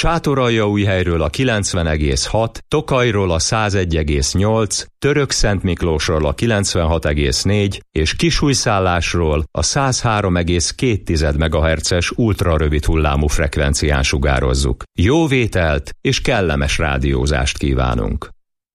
Sátoraljaújhelyről a 90,6, Tokajról a 101,8, Törökszentmiklósról a 96,4 és Kisújszállásról a 103,2 MHz-es ultrarövid hullámú frekvencián sugározzuk. Jó vételt és kellemes rádiózást kívánunk!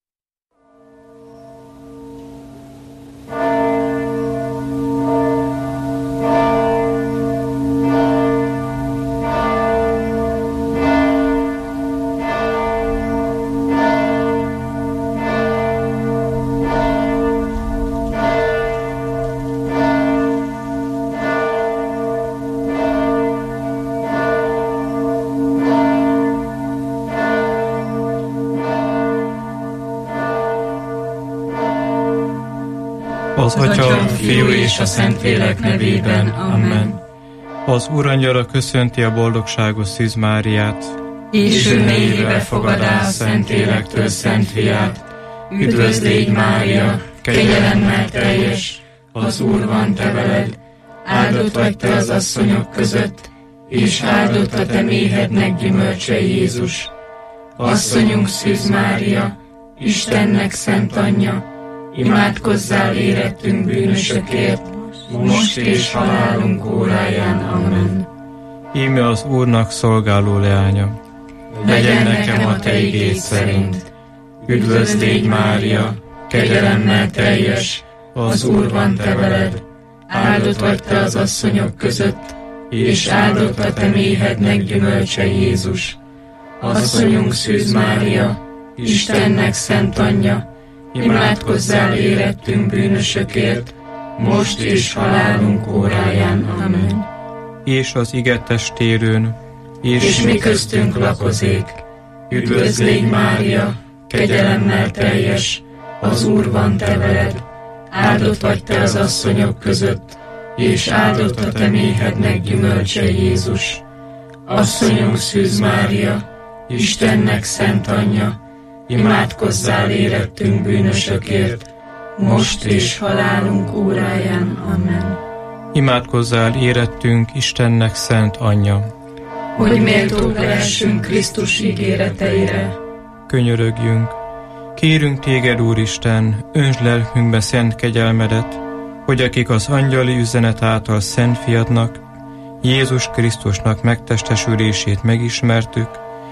Az Atya, a Fiú és a Szentlélek nevében. Amen. Az Úrangyala köszönti a boldogságos Szűz Máriát, és ő mélyébe fogadá a Szentlélektől Szent Fiát. Üdvözl légy, Mária, kegyelemmel teljes, az Úr van te veled, áldott vagy te az asszonyok között, és áldott a te méhednek gyümölcse Jézus. Asszonyunk Szűz Mária, Istennek szent anyja, imádkozzál érettünk bűnösökért, most és halálunk óráján. Amen. Íme az Úrnak szolgáló leánya. Legyen nekem a te igéd szerint. Üdvözl légy, Mária, kegyelemmel teljes, az Úr van te veled, áldott vagy te az asszonyok között, és áldott a te méhednek gyümölcse Jézus. Asszonyunk Szűz Mária, Istennek szent anyja, imádkozzál érettünk bűnösökért, most és halálunk óráján. Amen. És az ige testérőn, és mi köztünk lakozék. Üdvözl légy, Mária, kegyelemmel teljes, az Úr van te veled, áldott vagy te az asszonyok között, és áldott a te méhednek gyümölcse Jézus. Asszonyunk Szűz Mária, Istennek szent anyja, imádkozzál érettünk bűnösökért, most és halálunk óráján. Amen. Imádkozzál érettünk Istennek szent anyja, hogy méltók lehessünk Krisztus ígéreteire. Könyörögjünk! Kérünk téged, Úristen, öntsd lelkünkbe szent kegyelmedet, hogy akik az angyali üzenet által Szent Fiadnak, Jézus Krisztusnak megtestesülését megismertük,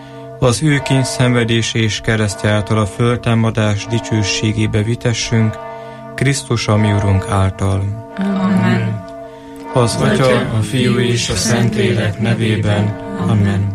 az ő kényszenvedése és keresztje által a föltámadás dicsőségébe vitessünk, Krisztus a mi Urunk által. Amen. Az Atya, a Fiú és a Szentlélek nevében. Amen.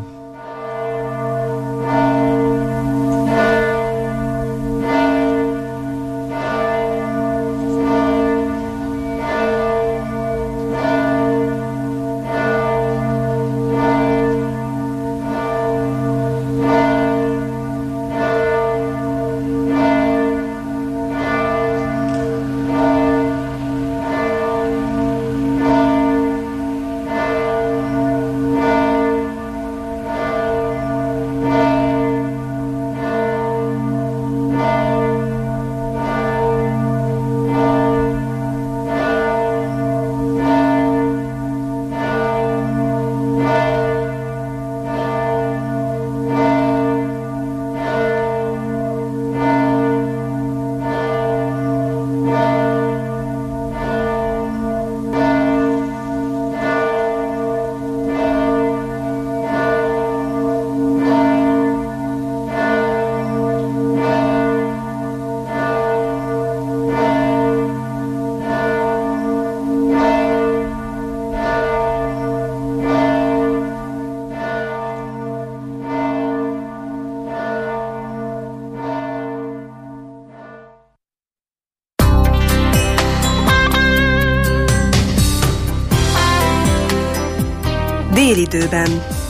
Délidőben.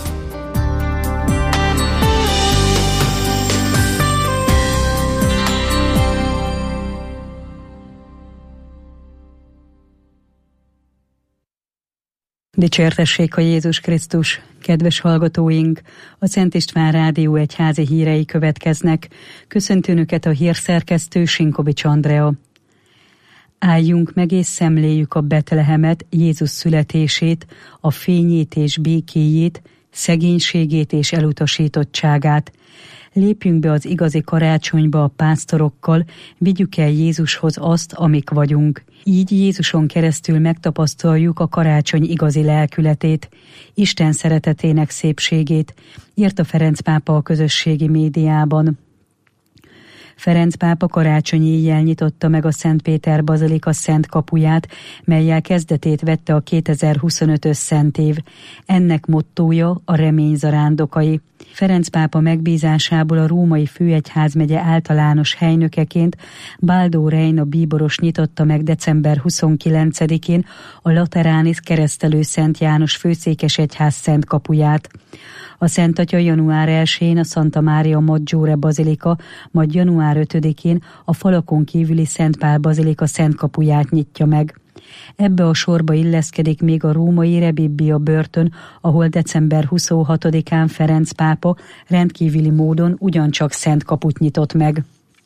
Dicsértessék a Jézus Krisztus, kedves hallgatóink! A Szent István Rádió egyházi hírei következnek. Köszöntöm Önöket a hírszerkesztő Sinkovics Andrea. Álljunk meg és szemléljük a Betlehemet, Jézus születését, a fényét és békéjét, szegénységét és elutasítottságát. Lépjünk be az igazi karácsonyba a pásztorokkal, vigyük el Jézushoz azt, amik vagyunk. Így Jézuson keresztül megtapasztaljuk a karácsony igazi lelkületét, Isten szeretetének szépségét, írta Ferenc pápa a közösségi médiában. Ferenc pápa karácsony éjjel nyitotta meg a Szent Péter bazilika szent kapuját, mellyel kezdetét vette a 2025-ös szentév. Ennek mottója a remény zarándokai. Ferenc pápa megbízásából a római főegyházmegye általános helynökeként Baldó Reina bíboros nyitotta meg december 29-én a Lateránis keresztelő Szent János főszékesegyház szent kapuját. A Szent Atya január 1-én a Santa Maria Maggiore bazilika, majd január 5-én a falakon kívüli Szent Pál bazilika szent kapuját nyitja meg. Ebbe a sorba illeszkedik még a római Rebibbia börtön, ahol december 26-án Ferenc pápa rendkívüli módon ugyancsak szent kaput nyitott meg.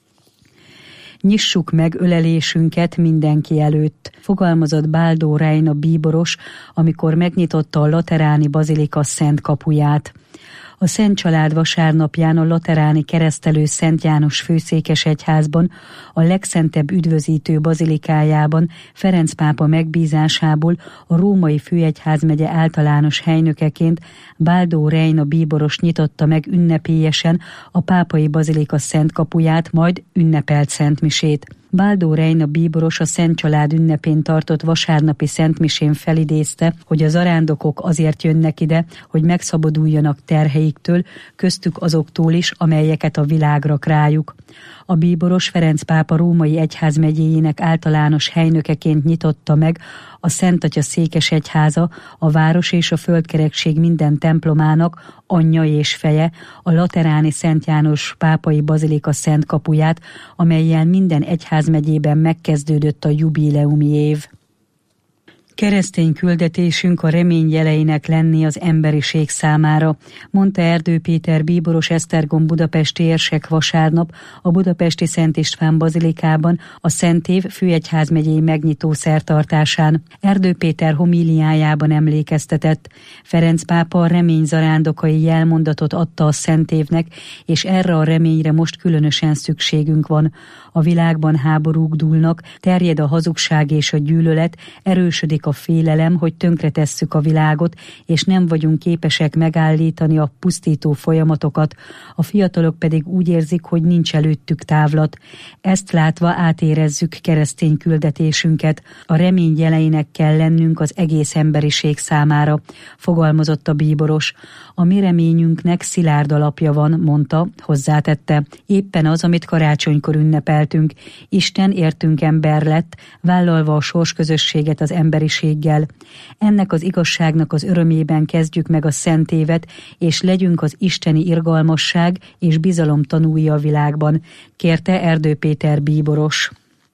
Nyissuk meg ölelésünket mindenki előtt, fogalmazott Baldó Reina bíboros, amikor megnyitotta a Lateráni bazilika szent kapuját. A Szent Család vasárnapján a Lateráni keresztelő Szent János főszékesegyházban, a legszentebb üdvözítő bazilikájában Ferenc pápa megbízásából a római főegyházmegye általános helynökeként Baldó Reina bíboros nyitotta meg ünnepélyesen a pápai bazilika szent kapuját, majd ünnepelt szentmisét. Baldó Reina bíboros a Szent Család ünnepén tartott vasárnapi szentmisén felidézte, hogy a zarándokok azért jönnek ide, hogy megszabaduljanak terheiktől, köztük azoktól is, amelyeket a világ rak rájuk. A bíboros Ferenc pápa római egyházmegyéjének általános helynökeként nyitotta meg a Szent Atya székesegyháza, a város és a földkerekség minden templomának anyja és feje, a Lateráni Szent János pápai bazilika szent kapuját, amellyel minden egyházmegyében megkezdődött a jubileumi év. Keresztény küldetésünk a remény jeleinek lenni az emberiség számára, mondta Erdő Péter bíboros Esztergom budapesti érsek vasárnap a budapesti Szent István bazilikában a Szentév főegyházmegyei megnyitó szertartásán. Erdő Péter homíliájában emlékeztetett. Ferenc pápa a remény zarándokai jelmondatot adta a Szentévnek, és erre a reményre most különösen szükségünk van. A világban háborúk dúlnak, terjed a hazugság és a gyűlölet, erősödik a félelem, hogy tönkretesszük a világot, és nem vagyunk képesek megállítani a pusztító folyamatokat, a fiatalok pedig úgy érzik, hogy nincs előttük távlat. Ezt látva átérezzük keresztény küldetésünket, a remény jeleinek kell lennünk az egész emberiség számára, fogalmazott a bíboros. A mi reményünknek szilárd alapja van, mondta, hozzátette. Éppen az, amit karácsonykor ünnepeltünk. Isten értünk ember lett, vállalva a sorsközösséget az emberiséggel. Ennek az igazságnak az örömében kezdjük meg a szent évet, és legyünk az isteni irgalmasság és bizalom tanúi a világban, kérte Erdő Péter bíboros.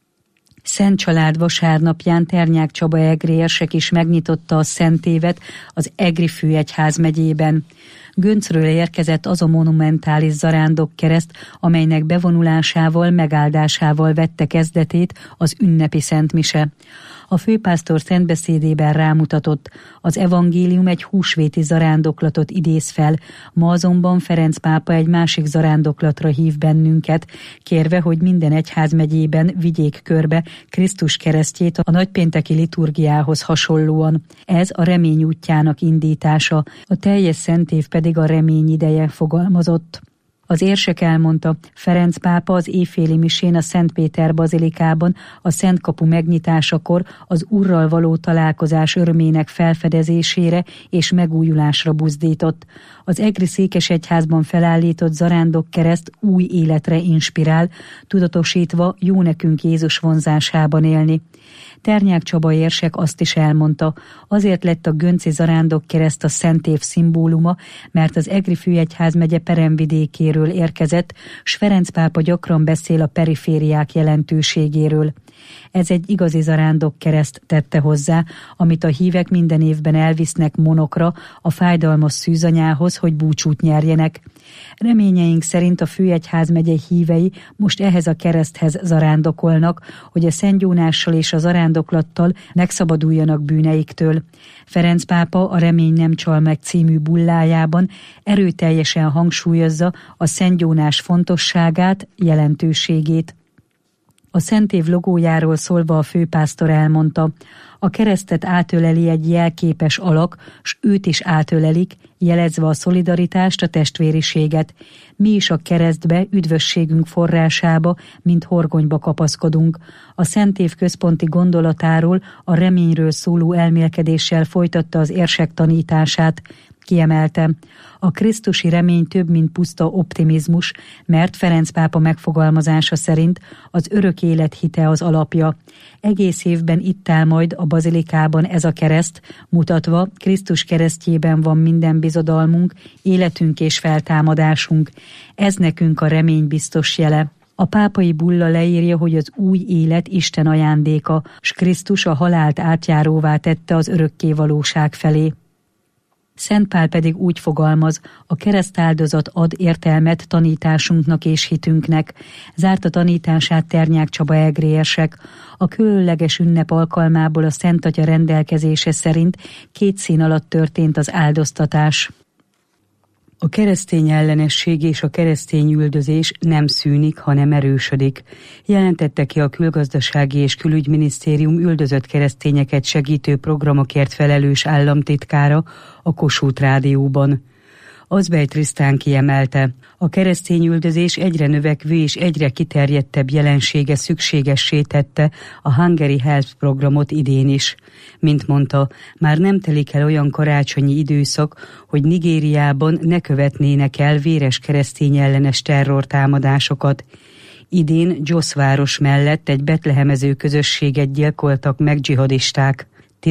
Szent Család vasárnapján Ternyák Csaba egri érsek is megnyitotta a szent évet az Egri főegyházmegyében. Göncről érkezett az a monumentális zarándokkereszt, amelynek bevonulásával, megáldásával vette kezdetét az ünnepi szentmise. A főpásztor szentbeszédében rámutatott, az evangélium egy húsvéti zarándoklatot idéz fel, ma azonban Ferenc pápa egy másik zarándoklatra hív bennünket, kérve, hogy minden egyházmegyében vigyék körbe Krisztus keresztjét a nagypénteki liturgiához hasonlóan. Ez a remény útjának indítása, a teljes szentév pedig a remény ideje, fogalmazott. Az érsek elmondta, Ferenc pápa az éjféli misén a Szent Péter bazilikában a Szent Kapu megnyitásakor az Urral való találkozás örömének felfedezésére és megújulásra buzdított. Az egri székesegyházban felállított zarándokkereszt új életre inspirál, tudatosítva jó nekünk Jézus vonzásában élni. Ternyák Csaba érsek azt is elmondta, azért lett a gönci zarándokkereszt a szentév szimbóluma, mert az Egri főegyházmegye peremvidékéről érkezett, s Ferenc pápa gyakran beszél a perifériák jelentőségéről. Ez egy igazi zarándokkereszt, tette hozzá, amit a hívek minden évben elvisznek Monokra, a fájdalmas szűzanyához, hogy búcsút nyerjenek. Reményeink szerint a Főegyházmegye hívei most ehhez a kereszthez zarándokolnak, hogy a szentgyónással és a zarándoklattal megszabaduljanak bűneiktől. Ferenc pápa a Remény nem csal meg című bullájában erőteljesen hangsúlyozza a szentgyónás fontosságát, jelentőségét. A Szentév logójáról szólva a főpásztor elmondta, a keresztet átöleli egy jelképes alak, s őt is átölelik, jelezve a szolidaritást, a testvériséget. Mi is a keresztbe, üdvösségünk forrásába, mint horgonyba kapaszkodunk. A Szentév központi gondolatáról, a reményről szóló elmélkedéssel folytatta az érsek tanítását. Kiemelte, a krisztusi remény több, mint puszta optimizmus, mert Ferenc pápa megfogalmazása szerint az örök élet hite az alapja. Egész évben itt áll majd a bazilikában ez a kereszt, mutatva Krisztus keresztjében van minden bizodalmunk, életünk és feltámadásunk. Ez nekünk a remény biztos jele. A pápai bulla leírja, hogy az új élet Isten ajándéka, s Krisztus a halált átjáróvá tette az örökké valóság felé. Szent Pál pedig úgy fogalmaz, a keresztáldozat ad értelmet tanításunknak és hitünknek. Zárta tanítását Ternyák Csaba egri érsek. A különleges ünnep alkalmából a Szent Atya rendelkezése szerint 2 szín alatt történt az áldoztatás. A keresztény ellenesség és a keresztény üldözés nem szűnik, hanem erősödik, jelentette ki a Külgazdasági és Külügyminisztérium üldözött keresztényeket segítő programokért felelős államtitkára a Kossuth Rádióban. Azbej Trisztán kiemelte, a keresztény üldözés egyre növekvő és egyre kiterjedtebb jelensége szükségessé tette a Hungary Help programot idén is. Mint mondta, már nem telik el olyan karácsonyi időszak, hogy Nigériában ne követnének el véres keresztény ellenes terrortámadásokat. Idén Jos város mellett egy betlehemező közösséget gyilkoltak meg dzsihadisták.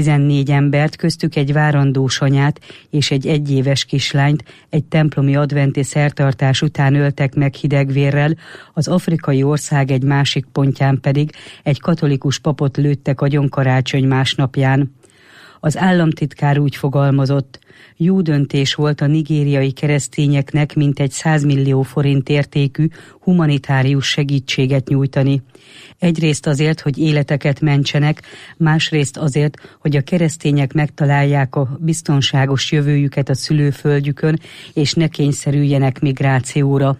14 embert, köztük egy várandós anyát és egy 1 éves kislányt egy templomi adventi szertartás után öltek meg hidegvérrel, az afrikai ország egy másik pontján pedig egy katolikus papot lőttek agyon karácsony másnapján. Az államtitkár úgy fogalmazott, jó döntés volt a nigériai keresztényeknek mintegy 100 millió forint értékű humanitárius segítséget nyújtani. Egyrészt azért, hogy életeket mentsenek, másrészt azért, hogy a keresztények megtalálják a biztonságos jövőjüket a szülőföldjükön, és ne kényszerüljenek migrációra.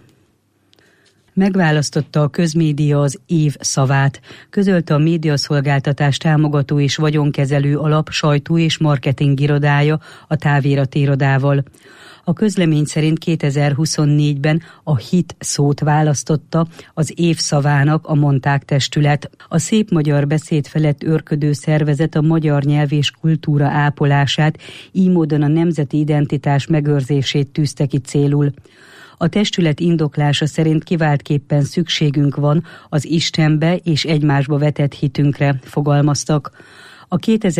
Megválasztotta a közmédia az év szavát, közölte a médiaszolgáltatás támogató és vagyonkezelő alap sajtó- és marketing irodája a Távirati irodával. A közlemény szerint 2024-ben a hit szót választotta az év szavának a Monták testület. A szép magyar beszéd felett őrködő szervezet a magyar nyelv és kultúra ápolását, így módon a nemzeti identitás megőrzését tűzte ki célul. A testület indoklása szerint kiváltképpen szükségünk van az Istenbe és egymásba vetett hitünkre, fogalmaztak. A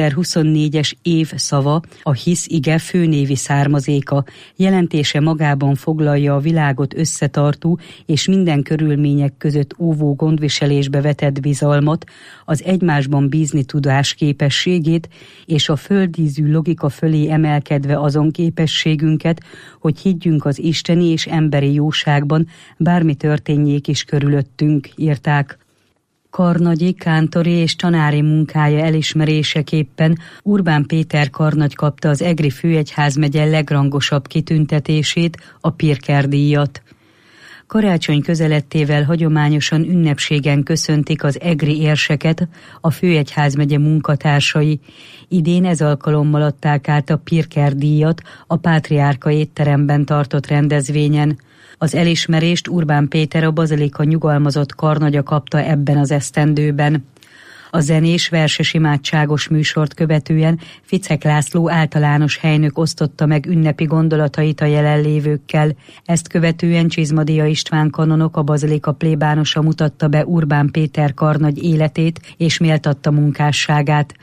2024-es év szava a hisz ige főnévi származéka, jelentése magában foglalja a világot összetartó és minden körülmények között óvó gondviselésbe vetett bizalmat, az egymásban bízni tudás képességét és a földízű logika fölé emelkedve azon képességünket, hogy higgyünk az isteni és emberi jóságban, bármi történjék is körülöttünk, írták. Karnagyi, kántori és tanári munkája elismeréseképpen Urbán Péter karnagy kapta az Egri Főegyházmegye legrangosabb kitüntetését, a Pirker-díjat. Karácsony közelettével hagyományosan ünnepségen köszöntik az egri érseket a Főegyházmegye munkatársai. Idén ez alkalommal adták át a Pirker-díjat a Pátriárka étteremben tartott rendezvényen. Az elismerést Urbán Péter, a bazilika nyugalmazott karnagya kapta ebben az esztendőben. A zenés, verses imádságos műsort követően Ficek László általános helynök osztotta meg ünnepi gondolatait a jelenlévőkkel. Ezt követően Csizmadia István kanonok, a bazilika plébánosa mutatta be Urbán Péter karnagy életét és méltatta munkásságát.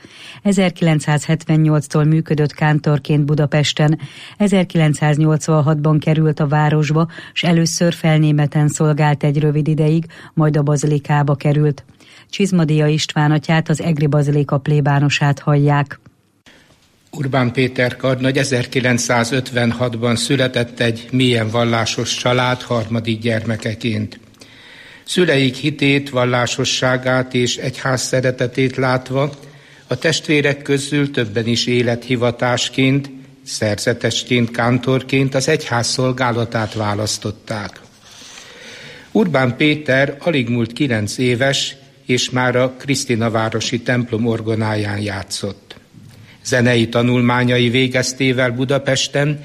1978-tól működött kántorként Budapesten, 1986-ban került a városba, s először felnémeten szolgált egy rövid ideig, majd a bazilikába került. Csizmadia István atyát, az egri bazilika plébánosát hallják. Urbán Péter karnagy 1956-ban született egy mélyen vallásos család harmadik gyermekeként. Szüleik hitét, vallásosságát és egyház szeretetét látva a testvérek közül többen is élethivatásként, szerzetesként, kántorként az egyház szolgálatát választották. Urbán Péter alig múlt 9 éves, és már a Krisztinavárosi templom orgonáján játszott. Zenei tanulmányai végeztével Budapesten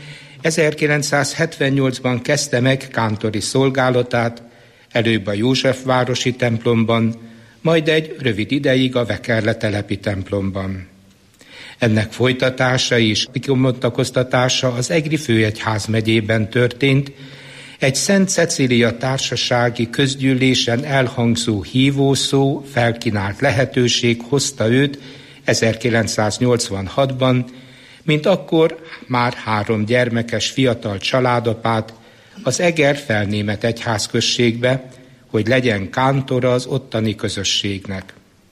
1978-ban kezdte meg kántori szolgálatát, előbb a Józsefvárosi templomban, majd egy rövid ideig a Vekerle telepi templomban. Ennek folytatása és kibontakoztatása az egri főegyház megyében történt, egy Szent Cecília társasági közgyűlésen elhangzó hívószó, felkínált lehetőség hozta őt 1986-ban, mint akkor már 3 gyermekes fiatal családapát az Eger felnémet egyházközségbe, hogy legyen kántora az ottani közösségnek.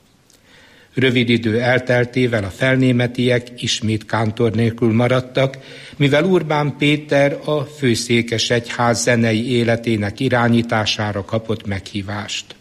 Rövid idő elteltével a felnémetiek ismét kántor nélkül maradtak, mivel Urbán Péter a főszékes egyház zenei életének irányítására kapott meghívást.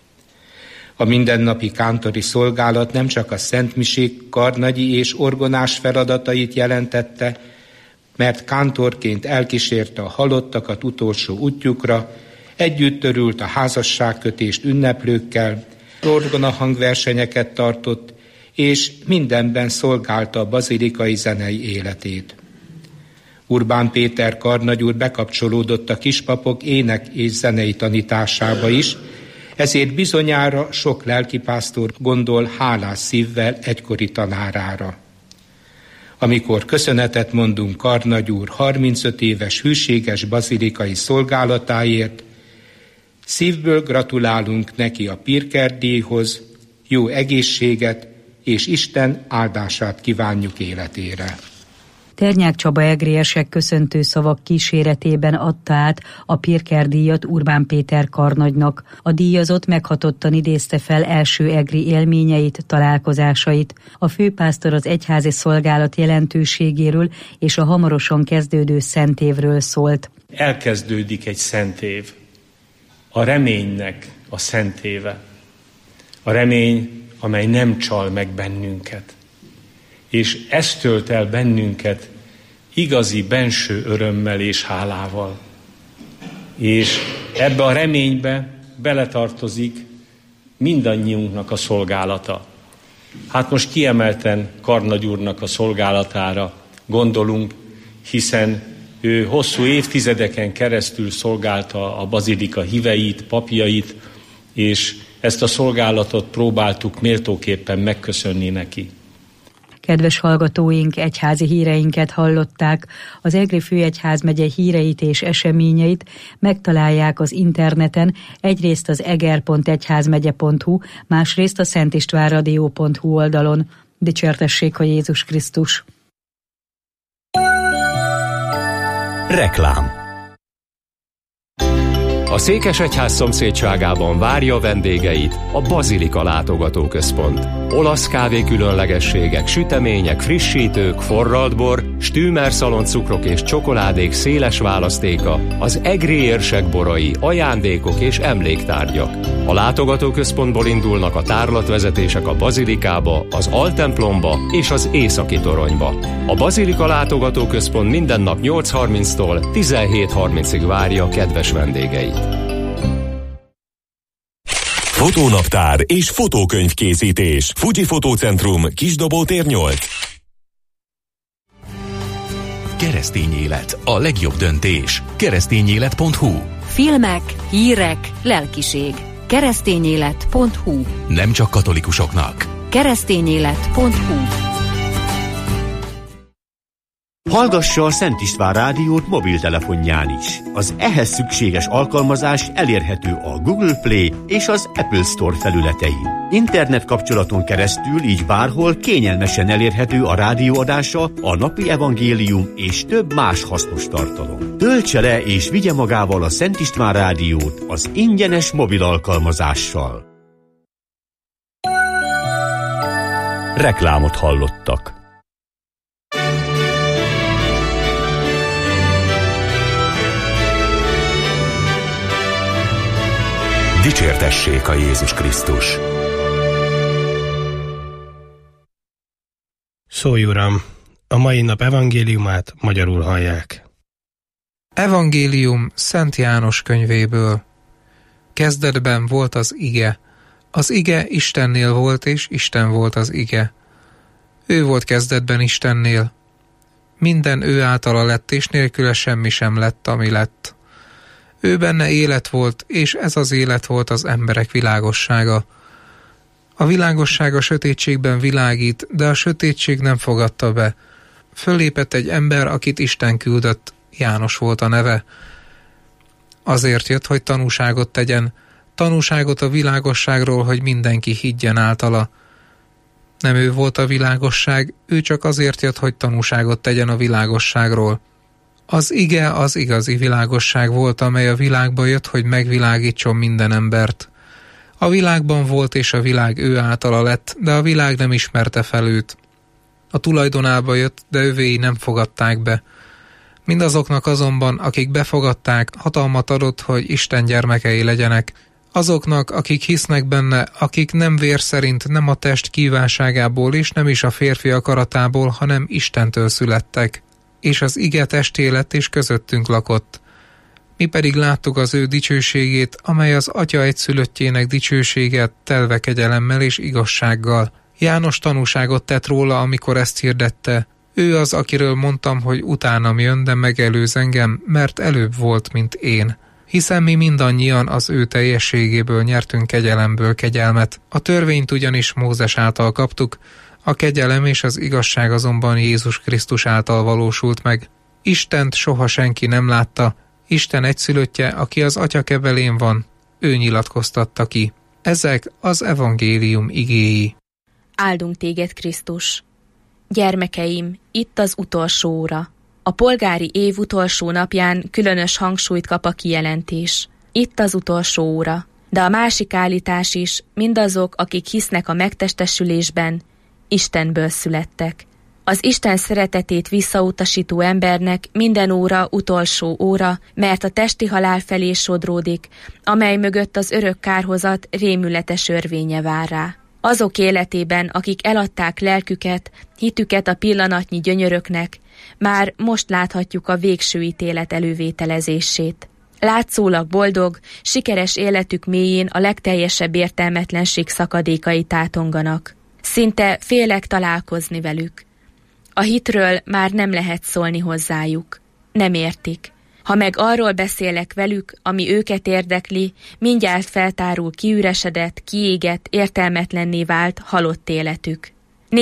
A mindennapi kántori szolgálat nem csak a szentmisék karnagyi és orgonás feladatait jelentette, mert kántorként elkísérte a halottakat utolsó útjukra, együtt örült a házasságkötést ünneplőkkel, orgonahangversenyeket tartott, és mindenben szolgálta a bazilikai zenei életét. Urbán Péter karnagyúr bekapcsolódott a kispapok ének és zenei tanításába is, ezért bizonyára sok lelkipásztor gondol hálás szívvel egykori tanárára. Amikor köszönetet mondunk karnagyúr 35 éves hűséges bazilikai szolgálatáért, szívből gratulálunk neki a Pirker-díjhoz, jó egészséget és Isten áldását kívánjuk életére. Ternyák Csaba egriesek köszöntő szavak kíséretében adta át a Pirker-díjat Urbán Péter karnagynak. A díjazott meghatottan idézte fel első egri élményeit, találkozásait. A főpásztor az egyházi szolgálat jelentőségéről és a hamarosan kezdődő szentévről szólt. Elkezdődik egy szentév. A reménynek a szentéve. A remény, amely nem csal meg bennünket. És ez tölt el bennünket igazi benső örömmel és hálával. És ebbe a reménybe beletartozik mindannyiunknak a szolgálata. Hát most kiemelten karnagy úrnak a szolgálatára gondolunk, hiszen ő hosszú évtizedeken keresztül szolgálta a bazilika híveit, papjait, és ezt a szolgálatot próbáltuk méltóképpen megköszönni neki. Kedves hallgatóink, egyházi híreinket hallották. Az Egri Főegyházmegye híreit és eseményeit megtalálják az interneten, egyrészt az eger.egyházmegye.hu, másrészt a szentistvánradio.hu oldalon. Dicsértessék a Jézus Krisztus! Reklám. A Székesegyház szomszédságában várja vendégeit a Bazilika Látogatóközpont. Olasz kávé különlegességek, sütemények, frissítők, forralt bor, stümer szaloncukrok és csokoládék széles választéka, az egri érsek borai, ajándékok és emléktárgyak. A látogatóközpontból indulnak a tárlatvezetések a Bazilikába, az Altemplomba és az Északi Toronyba. A Bazilika Látogatóközpont minden nap 8:30-tól 17:30-ig várja kedves vendégeit. Fotónaptár és fotókönyvkészítés. Fuji Fotócentrum, Kisdobótér 8. Keresztény élet, a legjobb döntés. Keresztényélet.hu. Filmek, hírek, lelkiség. Keresztényélet.hu. Nem csak katolikusoknak. Keresztényélet.hu. Hallgassa a Szent István rádiót mobiltelefonján is. Az ehhez szükséges alkalmazás elérhető a Google Play és az Apple Store felületein. Internet kapcsolaton keresztül így bárhol kényelmesen elérhető a rádióadása, a napi evangélium és több más hasznos tartalom. Töltse le és vigye magával a Szent István rádiót az ingyenes mobil alkalmazással. Reklámot hallottak. Dicsértessék a Jézus Krisztus! Szólj, Uram! A mai nap evangéliumát magyarul hallják. Evangélium Szent János könyvéből. Kezdetben volt az ige. Az ige Istennél volt, és Isten volt az ige. Ő volt kezdetben Istennél. Minden ő általa lett, és nélküle semmi sem lett, ami lett. Ő benne élet volt, és ez az élet volt az emberek világossága. A világosság a sötétségben világít, de a sötétség nem fogadta be. Fölépett egy ember, akit Isten küldött, János volt a neve. Azért jött, hogy tanúságot tegyen, tanúságot a világosságról, hogy mindenki higgyen általa. Nem ő volt a világosság, ő csak azért jött, hogy tanúságot tegyen a világosságról. Az ige az igazi világosság volt, amely a világba jött, hogy megvilágítson minden embert. A világban volt, és a világ ő általa lett, de a világ nem ismerte fel őt. A tulajdonába jött, de övéi nem fogadták be. Mindazoknak azonban, akik befogadták, hatalmat adott, hogy Isten gyermekei legyenek. Azoknak, akik hisznek benne, akik nem vér szerint, nem a test kívánságából és nem is a férfi akaratából, hanem Istentől születtek. És az ige testé lett és közöttünk lakott. Mi pedig láttuk az ő dicsőségét, amely az Atya egyszülöttjének dicsősége, telve kegyelemmel és igazsággal. János tanúságot tett róla, amikor ezt hirdette. Ő az, akiről mondtam, hogy utánam jön, de megelőz engem, mert előbb volt, mint én. Hiszen mi mindannyian az ő teljességéből nyertünk kegyelemből kegyelmet. A törvényt ugyanis Mózes által kaptuk, a kegyelem és az igazság azonban Jézus Krisztus által valósult meg. Istent soha senki nem látta, Isten egyszülöttje, aki az Atya kebelén van, ő nyilatkoztatta ki. Ezek az evangélium igéi. Áldunk téged, Krisztus! Gyermekeim, itt az utolsó óra. A polgári év utolsó napján különös hangsúlyt kap a kijelentés. Itt az utolsó óra. De a másik állítás is, mindazok, akik hisznek a megtestesülésben, Istenből születtek. Az Isten szeretetét visszautasító embernek minden óra utolsó óra, mert a testi halál felé sodródik, amely mögött az örök kárhozat rémületes örvénye vár rá. Azok életében, akik eladták lelküket, hitüket a pillanatnyi gyönyöröknek, már most láthatjuk a végső ítélet elővételezését. Látszólag boldog, sikeres életük mélyén a legteljesebb értelmetlenség szakadékai tátonganak. Szinte félek találkozni velük. A hitről már nem lehet szólni hozzájuk. Nem értik. Ha meg arról beszélek velük, ami őket érdekli, mindjárt feltárul kiüresedett, kiégett, értelmetlenné vált, halott életük.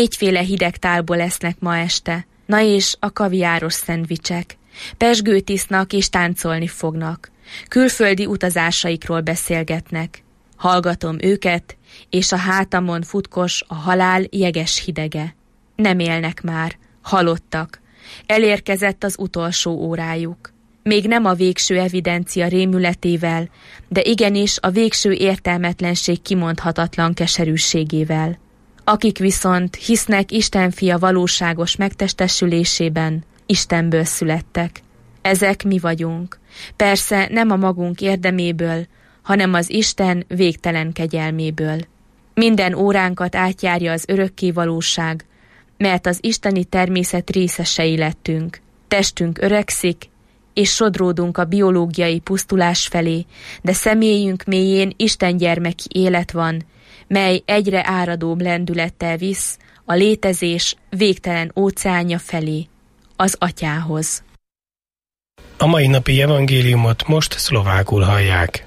4 hideg tálból esznek ma este. Na és a kaviáros szendvicsek. Pezsgőt isznak és táncolni fognak. Külföldi utazásaikról beszélgetnek. Hallgatom őket, és a hátamon futkos a halál jeges hidege. Nem élnek már, halottak. Elérkezett az utolsó órájuk. Még nem a végső evidencia rémületével, de igenis a végső értelmetlenség kimondhatatlan keserűségével. Akik viszont hisznek Isten fia valóságos megtestesülésében, Istenből születtek. Ezek mi vagyunk. Persze nem a magunk érdeméből, hanem az Isten végtelen kegyelméből. Minden óránkat átjárja az örökké valóság, mert az isteni természet részesei lettünk. Testünk öregszik, és sodródunk a biológiai pusztulás felé, de személyünk mélyén Isten gyermeki élet van, mely egyre áradóbb lendülettel visz a létezés végtelen óceánja felé, az Atyához. A mai napi evangéliumot most szlovákul hallják.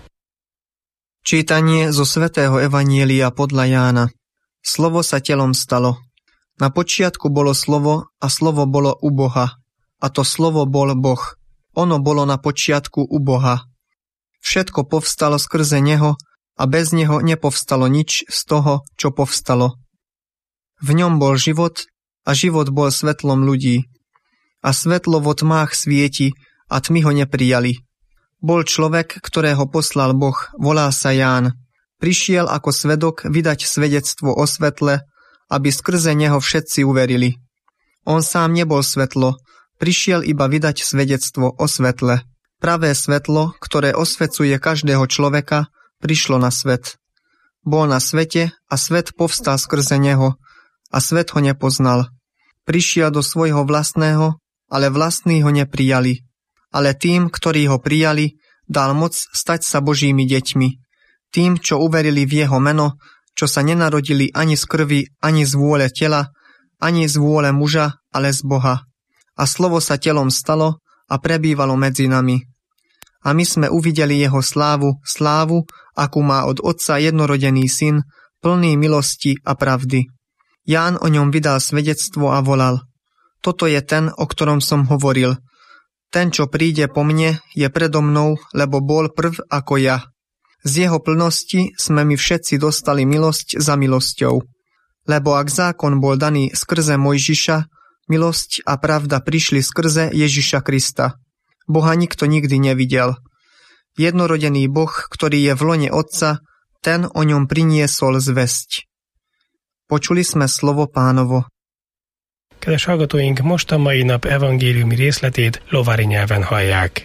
Čítanie zo svätého Evanjelia podľa Jána. Slovo sa telom stalo. Na počiatku bolo slovo a slovo bolo u Boha. A to slovo bol Boh. Ono bolo na počiatku u Boha. Všetko povstalo skrze neho a bez neho nepovstalo nič z toho, čo povstalo. V ňom bol život a život bol svetlom ľudí. A svetlo vo tmách svieti a tmy ho neprijali. Bol človek, ktorého poslal Boh, volá sa Ján. Prišiel ako svedok vydať svedectvo o svetle, aby skrze neho všetci uverili. On sám nebol svetlo, prišiel iba vydať svedectvo o svetle. Pravé svetlo, ktoré osvecuje každého človeka, prišlo na svet. Bol na svete a svet povstal skrze neho a svet ho nepoznal. Prišiel do svojho vlastného, ale vlastní ho neprijali. Ale tým, ktorí ho prijali, dal moc stať sa Božími deťmi. Tým, čo uverili v jeho meno, čo sa nenarodili ani z krvi, ani z vôle tela, ani z vôle muža, ale z Boha. A slovo sa telom stalo a prebývalo medzi nami. A my sme uvideli jeho slávu, akú má od Otca jednorodený syn, plný milosti a pravdy. Ján o ňom vydal svedectvo a volal: Toto je ten, o ktorom som hovoril. Ten, čo príde po mne, je predo mnou, lebo bol prv ako ja. Z jeho plnosti sme my všetci dostali milosť za milosťou. Lebo ak zákon bol daný skrze Mojžiša, milosť a pravda prišli skrze Ježiša Krista. Boha nikto nikdy nevidel. Jednorodený Boh, ktorý je v lone Otca, ten o ňom priniesol zvesť. Počuli sme slovo Pánovo. Kedves hallgatóink, most a mai nap evangéliumi részletét lovári nyelven hallják.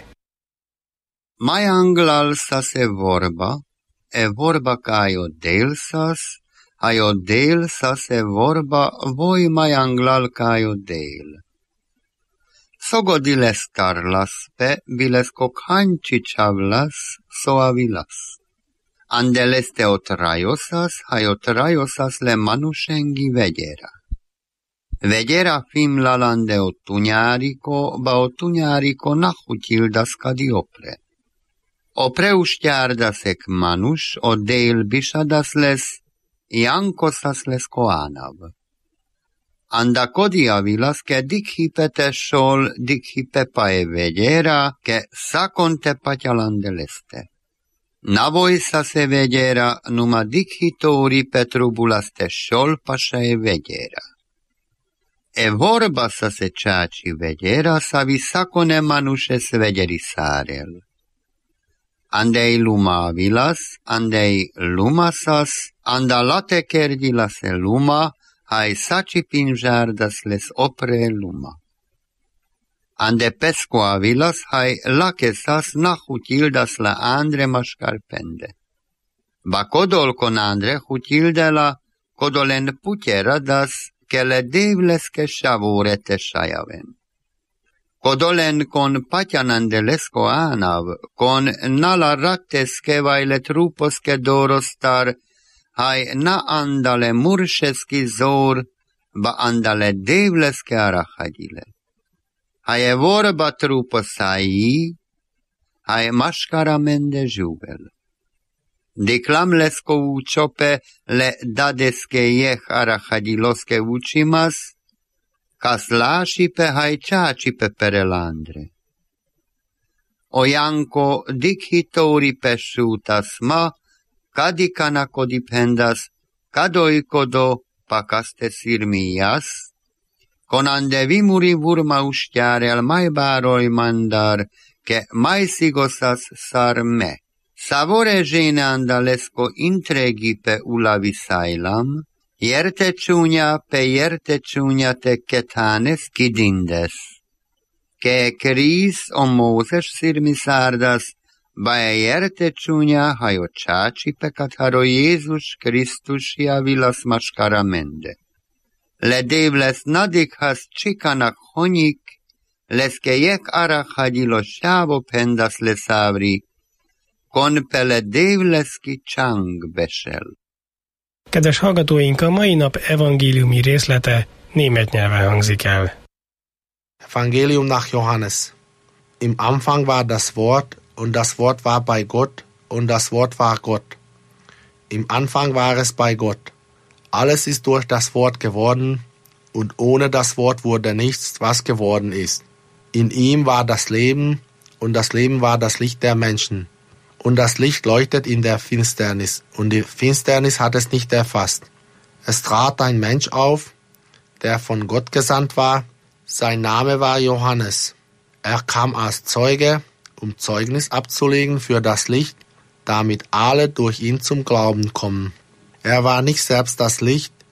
Mai anglalsas vorba kajo delsas, hajo delsas vorba voi mai anglal kajo del. Sogodiles karlas pe biles kokhanchi chavlas soavilas. Andeles teotraiosas, hajo traiosas le manushengi vegyera. Vegyera fimlalande ottunyáriko nahutildaska diopre. Opre ustyárdaszek manus, o dél bisadas lesz, jankosas lesz koánav. Anda kodia vilas ke dikhipe sol dikhipe pae vegyera, ke sakonte patyalande leste. Navojsa se vegyera, numa dikhitori petrubulaste sol pasae vegyera. E vorba sa se čáči vegyera, sa visakone manuše svederi sárel. Andei luma vilas, andei lumasas, anda late kerdilas e luma, hai saci pinžardas les opre luma. Ande pesco avilas, hai lakesas nahutildas la andre mascarpende. Ba kodol con andre hutildela, kodolen puteradas, che le devleske shavurete shajaven. Kodolen con patjanandelesko anav, con nalaratteske vaile truposke dorostar, hai na andale muršeski zor, ba andale devleske arahadile. Hai e vorba truposai, hai maškaramende žuvel. Diklamlesko učope le dadeske jeh arahadiloske učimas, kaslašipe hai čačipe perelandre. Ojanko dikhitori pešutas ma, kadikana kodipendas, kadoikodo pakaste sirmijas, konande vimuri vurma ustyárel majbároj mandar, ke majsigosas sarme. Savore žene andalesko intregi pe ulavisailam, jertečunja te ketanes kidindes. Ke kris o Mózes sirmisardas, bae jertečunja hajo čáči pe kataro Jézus Kristus javilas maškaramende. Le devles nadikhas čikanak honik, leske jek arachadilo šavo pendas lesavri, konpele devleski csang besel. Kedves hallgatóink, a mai nap evangéliumi részlete német nyelven hangzik el. Evangelium nach Johannes. Im Anfang war das Wort, und das Wort war bei Gott, und das Wort war Gott. Im Anfang war es bei Gott. Alles ist durch das Wort geworden, und ohne das Wort wurde nichts, was geworden ist. In ihm war das Leben, und das Leben war das Licht der Menschen. Und das Licht leuchtet in der Finsternis, und die Finsternis hat es nicht erfasst. Es trat ein Mensch auf, der von Gott gesandt war. Sein Name war Johannes. Er kam als Zeuge, um Zeugnis abzulegen für das Licht, damit alle durch ihn zum Glauben kommen. Er war nicht selbst das Licht,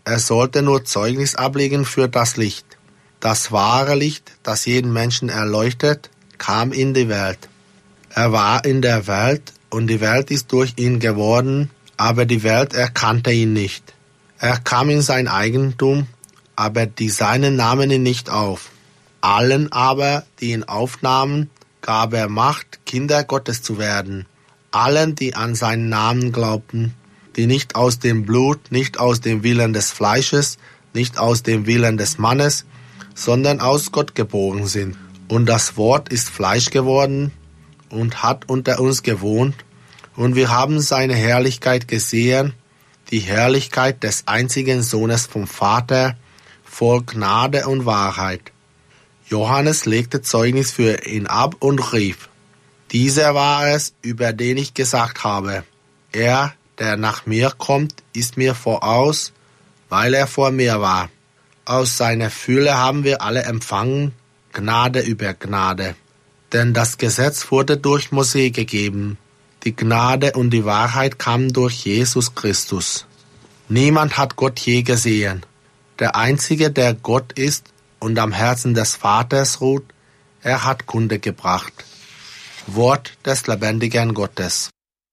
er sollte nur Zeugnis ablegen für das Licht. Das wahre Licht, das jeden Menschen erleuchtet, kam in die Welt. Er war in der Welt und die Welt ist durch ihn geworden, aber die Welt erkannte ihn nicht. Er kam in sein Eigentum, aber die Seinen nahmen ihn nicht auf. Allen aber, die ihn aufnahmen, gab er Macht, Kinder Gottes zu werden. Allen, die an seinen Namen glaubten, die nicht aus dem Blut, nicht aus dem Willen des Fleisches, nicht aus dem Willen des Mannes, sondern aus Gott geboren sind. Und das Wort ist Fleisch geworden und hat unter uns gewohnt, und wir haben seine Herrlichkeit gesehen, die Herrlichkeit des einzigen Sohnes vom Vater, voll Gnade und Wahrheit. Johannes legte Zeugnis für ihn ab und rief: Dieser war es, über den ich gesagt habe: Er, der nach mir kommt, ist mir voraus, weil er vor mir war. Aus seiner Fülle haben wir alle empfangen, Gnade über Gnade. Denn das Gesetz wurde durch Mose gegeben. Die Gnade und die Wahrheit kamen durch Jesus Christus. Niemand hat Gott je gesehen. Der Einzige, der Gott ist und am Herzen des Vaters ruht, er hat Kunde gebracht. Wort des lebendigen Gottes.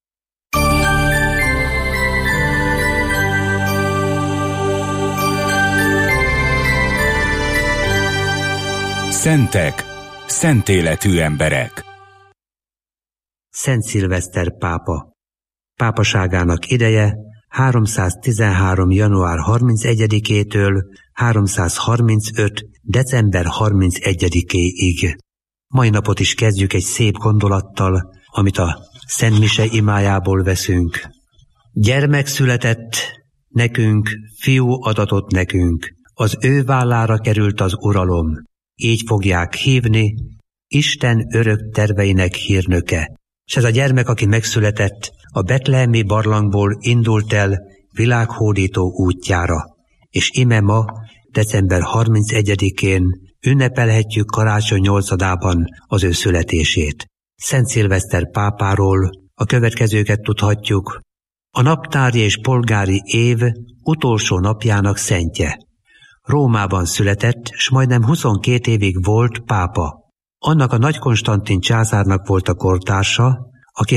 Szentek, szent életű emberek. Szent Szilveszter pápa. Pápaságának ideje 313. január 31-től 335. december 31-ig. Mai napot is kezdjük egy szép gondolattal, amit a Szent Mise imájából veszünk. Gyermek született nekünk, fiú adatott nekünk, az ő vállára került az uralom. Így fogják hívni, Isten örök terveinek hírnöke. S ez a gyermek, aki megszületett, a betlehemi barlangból indult el világhódító útjára. És ime ma, december 31-én ünnepelhetjük karácsony 8-adában az ő születését. Szent Szilveszter pápáról a következőket tudhatjuk. A naptári és polgári év utolsó napjának szentje. Rómában született, s majdnem 22 évig volt pápa. Annak a Nagy Konstantin császárnak volt a kortársa, aki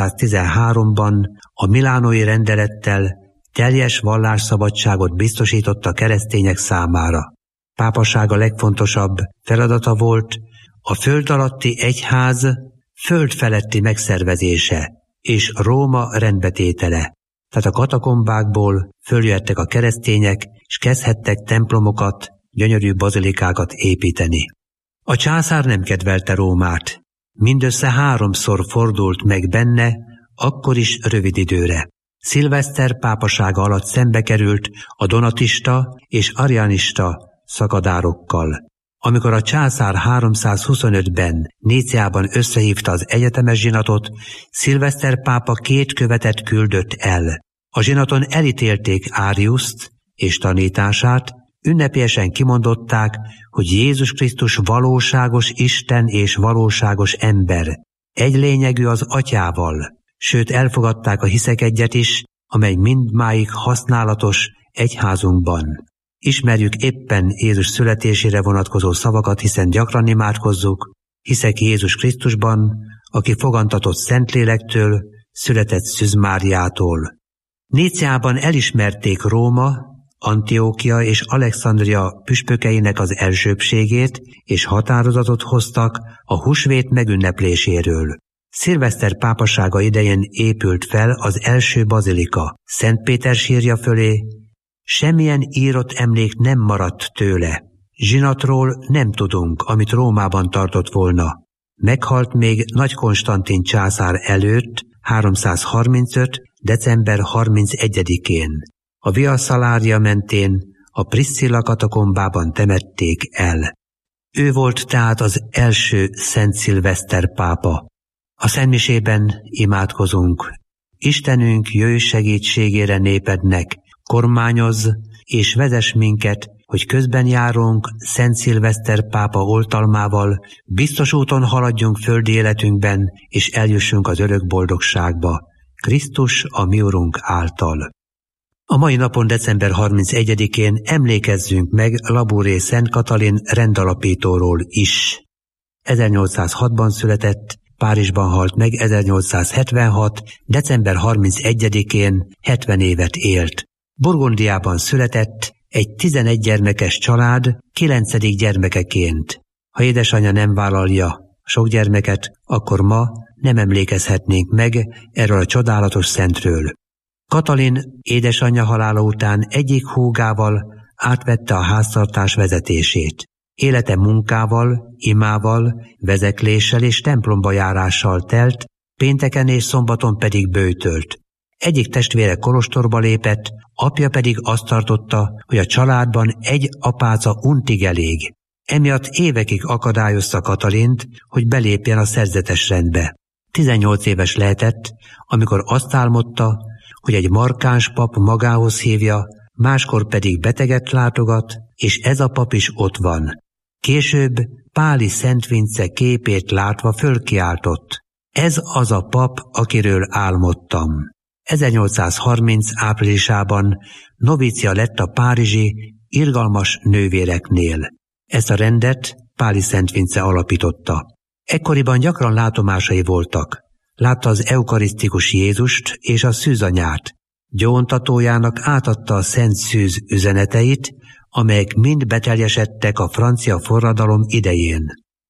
313-ban a milánói rendelettel teljes vallásszabadságot biztosította a keresztények számára. Pápasága legfontosabb feladata volt a föld alatti egyház föld feletti megszervezése és Róma rendbetétele. Tehát a katakombákból följöttek a keresztények, és kezdhettek templomokat, gyönyörű bazilikákat építeni. A császár nem kedvelte Rómát. Mindössze 3-szor fordult meg benne, akkor is rövid időre. Szilveszter pápasága alatt szembe került a donatista és arianista szakadárokkal. Amikor a császár 325-ben Níceában összehívta az egyetemes zsinatot, Szilveszter pápa 2 követet küldött el. A zsinaton elítélték Áriuszt és tanítását, ünnepélyesen kimondották, hogy Jézus Krisztus valóságos Isten és valóságos ember, egy lényegű az Atyával, sőt elfogadták a hiszekegyet is, amely mindmáig használatos egyházunkban. Ismerjük éppen Jézus születésére vonatkozó szavakat, hiszen gyakran imádkozzuk: hiszek Jézus Krisztusban, aki fogantatott Szentlélektől, született Szűz Máriától. Níceában elismerték Róma, Antiókia és Alexandria püspökeinek az elsőbbségét, és határozatot hoztak a húsvét megünnepléséről. Szilveszter pápasága idején épült fel az első bazilika. Szent Péter sírja fölé semmilyen írott emlék nem maradt tőle. Zsinatról nem tudunk, amit Rómában tartott volna. Meghalt még Nagy Konstantin császár előtt, 335. december 31-én. A Via Salaria mentén a Priscilla katakombában temették el. Ő volt tehát az első Szent Szilveszter pápa. A szentmisében imádkozunk: Istenünk, jöjj segítségére népednek, kormányozz és vezess minket, hogy közben járunk Szent Szilveszter pápa oltalmával, biztos úton haladjunk földi életünkben, és eljussunk az örök boldogságba, Krisztus a mi Urunk által. A mai napon, december 31-én emlékezzünk meg Labouré Szent Katalin rendalapítóról is. 1806-ban született, Párizsban halt meg 1876. december 31-én 70 évet élt. Burgundiában született, egy 11 gyermekes család 9. gyermekeként. Ha édesanyja nem vállalja sok gyermeket, akkor ma nem emlékezhetnénk meg erről a csodálatos szentről. Katalin édesanyja halála után egyik húgával átvette a háztartás vezetését. Élete munkával, imával, vezekléssel és templomba járással telt, pénteken és szombaton pedig böjtölt. Egyik testvére kolostorba lépett, apja pedig azt tartotta, hogy a családban egy apáca untig elég. Emiatt évekig akadályozta Katalint, hogy belépjen a szerzetes rendbe. 18 éves lehetett, amikor azt álmodta, hogy egy markáns pap magához hívja, máskor pedig beteget látogat, és ez a pap is ott van. Később Páli Szent Vince képét látva fölkiáltott: ez az a pap, akiről álmodtam. 1830 áprilisában novícia lett a párizsi irgalmas nővéreknél. Ezt a rendet Páli Szent Vince alapította. Ekkoriban gyakran látomásai voltak. Látta az eukarisztikus Jézust és a szűzanyát. Gyóntatójának átadta a Szent Szűz üzeneteit, amelyek mind beteljesedtek a francia forradalom idején.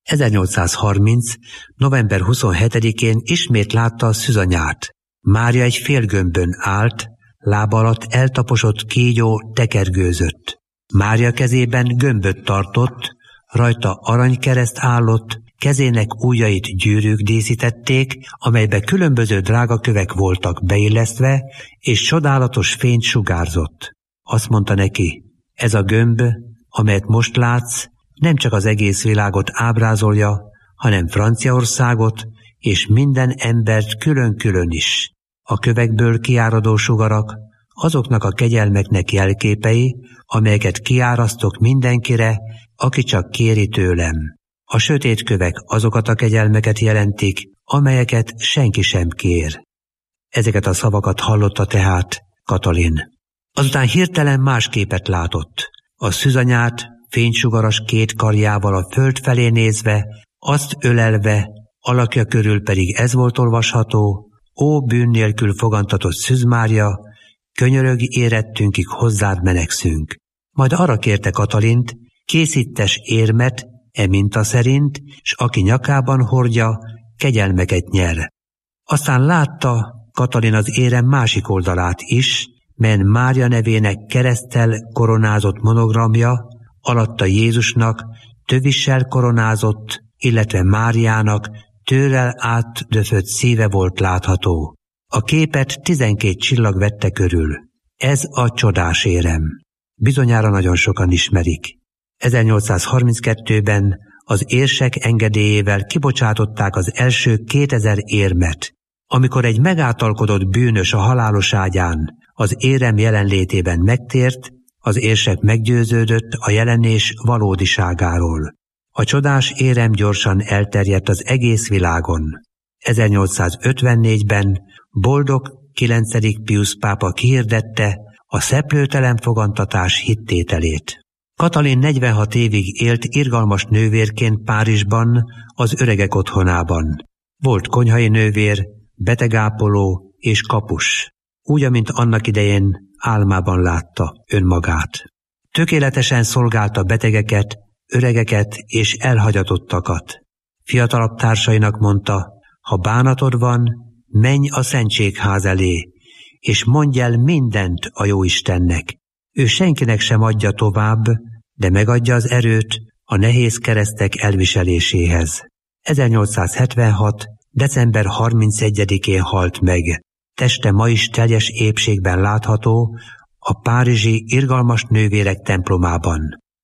1830. november 27-én ismét látta a szűzanyát. Mária egy félgömbön állt, lába alatt eltaposott kígyó tekergőzött. Mária kezében gömböt tartott, rajta aranykereszt állott, kezének ujjait gyűrűk díszítették, amelybe különböző drágakövek voltak beillesztve, és csodálatos fényt sugárzott. Azt mondta neki: ez a gömb, amelyet most látsz, nem csak az egész világot ábrázolja, hanem Franciaországot és minden embert külön-külön is. A kövekből kiáradó sugarak azoknak a kegyelmeknek jelképei, amelyeket kiárasztok mindenkire, aki csak kéri tőlem. A sötét kövek azokat a kegyelmeket jelentik, amelyeket senki sem kér. Ezeket a szavakat hallotta tehát Katalin. Azután hirtelen más képet látott. A szűzanyát fénysugaras két karjával a föld felé nézve, azt ölelve, alakja körül pedig ez volt olvasható: ó bűn nélkül fogantatott Szűz Mária, könyörög érettünkig hozzád menekszünk. Majd arra kérte Katalint, készítes érmet e minta szerint, s aki nyakában hordja, kegyelmeket nyer. Aztán látta Katalin az érem másik oldalát is, melyen Mária nevének kereszttel koronázott monogramja, alatta Jézusnak tövissel koronázott, illetve Máriának tőrrel átdöfött szíve volt látható. A képet 12 csillag vette körül. Ez a csodás érem. Bizonyára nagyon sokan ismerik. 1832-ben az érsek engedélyével kibocsátották az első 2000 érmet. Amikor egy megáltalkodott bűnös a halálos ágyán az érem jelenlétében megtért, az érsek meggyőződött a jelenés valódiságáról. A csodás érem gyorsan elterjedt az egész világon. 1854-ben Boldog 9. Piusz pápa kihirdette a szeplőtelen fogantatás hittételét. Katalin 46 évig élt irgalmas nővérként Párizsban, az öregek otthonában. Volt konyhai nővér, betegápoló és kapus, úgy, amint annak idején álmában látta önmagát. Tökéletesen szolgálta betegeket, öregeket és elhagyatottakat. Fiatalabb társainak mondta: ha bánatod van, menj a szentségház elé, és mondj el mindent a Jóistennek. Ő senkinek sem adja tovább, de megadja az erőt a nehéz keresztek elviseléséhez. 1876. december 31-én halt meg. Teste ma is teljes épségben látható a párizsi irgalmas nővérek templomában.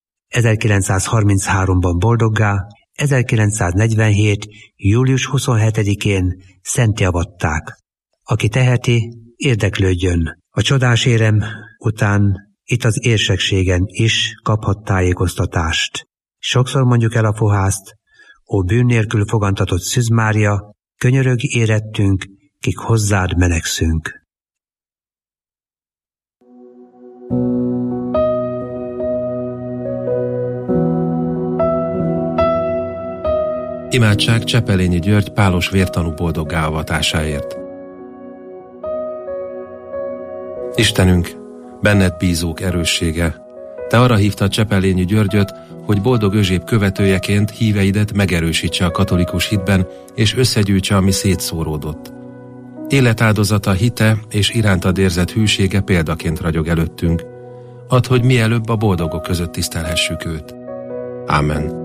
1933-ban boldoggá, 1947. július 27-én szentté avatták. Aki teheti, érdeklődjön. A csodás érem után itt az érsekségen is kaphat tájékoztatást. Sokszor mondjuk el a fohászt: ó bűn nélkül fogantatott Szűz Mária, könyörög érettünk, kik hozzád menekszünk. Imádság Csepelényi György pálos vértanú boldoggá avatásáért. Istenünk, benned bízók erőssége, te arra hívtad Csepelényi Györgyöt, hogy boldog özséb követőjeként híveidet megerősítse a katolikus hitben, és összegyűjtse, ami szétszóródott. Életáldozata, hite és irántad érzett hűsége példaként ragyog előttünk. Add, hogy mielőbb a boldogok között tisztelhessük őt. Ámen.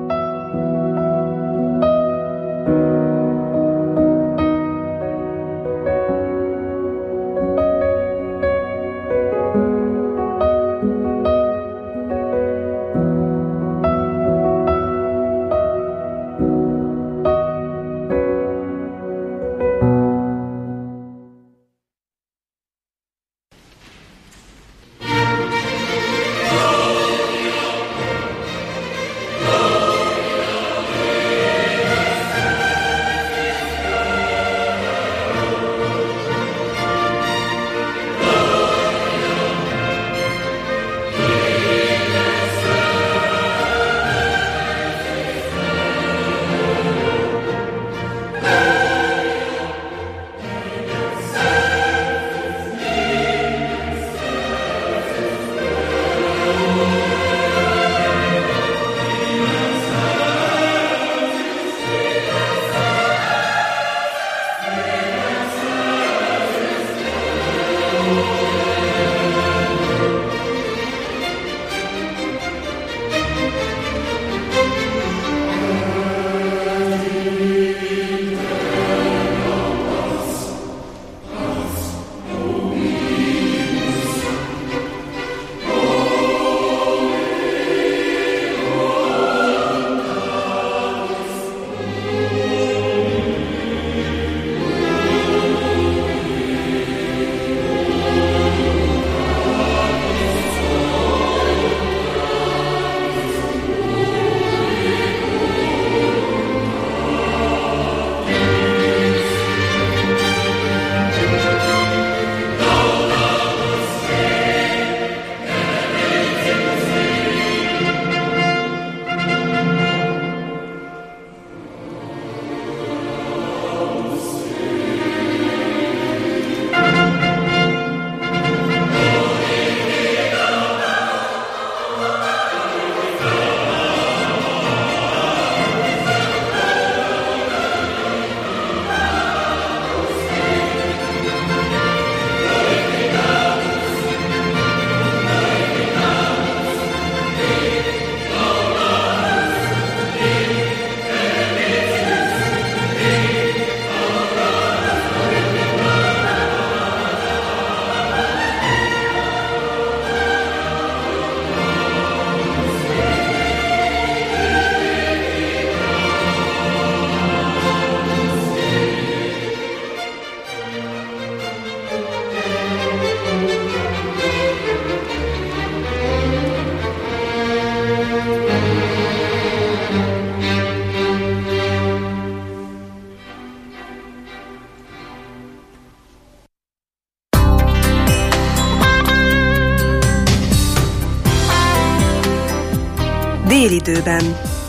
Délidőben.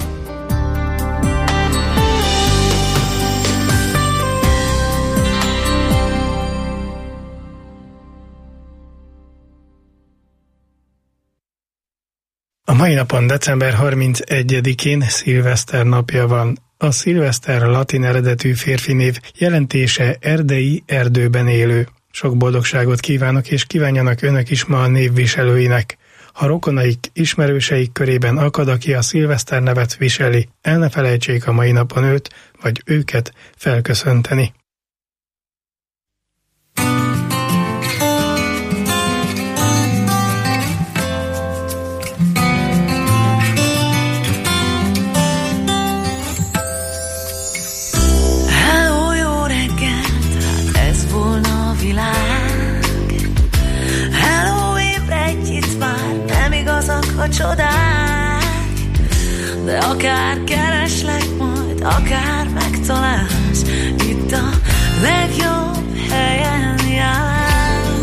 A mai napon, december 31-én szilveszter napja van. A szilveszter latin eredetű férfi név, jelentése erdei, erdőben élő. Sok boldogságot kívánok, és kívánjanak önök is ma a névviselőinek. Ha rokonaik, ismerőseik körében akad, aki a szilveszter nevet viseli, el ne felejtsék a mai napon őt vagy őket felköszönteni. Hello, jó reggelt, hát ez volna a világ. Hello, ébredj, itt már nem igazak a csodák. De akár kereslek majd, akár megtalálsz, itt a legjobb helyen jársz.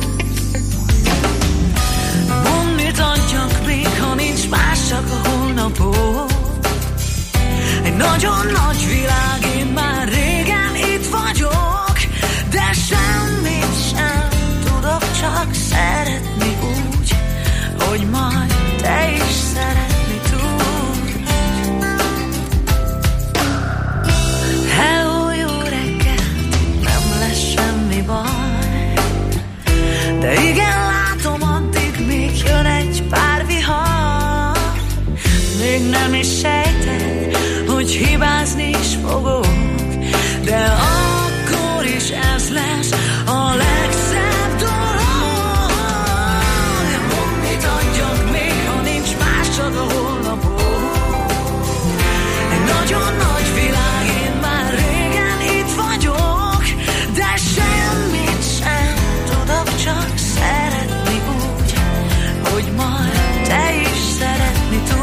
Mondd, mit adjak még, ha nincs más, csak a holnapot. Egy nagyon nagy világ, én már régen itt vagyok, de semmit sem tudok, csak szeretni úgy, hogy majd te is szeretni tudsz. Hello, jó reggelt, nem lesz semmi baj, de igen, látom, addig még jön egy pár vihar. Még nem is sejted, hogy hibázni is fogok, de akkor is ez lesz a legszebb dolog. Mondd, mit adjak még, ha nincs más, csak a holnapot. Egy nagyon nagy világ, én már régen itt vagyok, de semmit sem tudok, csak szeretni úgy, hogy majd te is szeretni tudsz.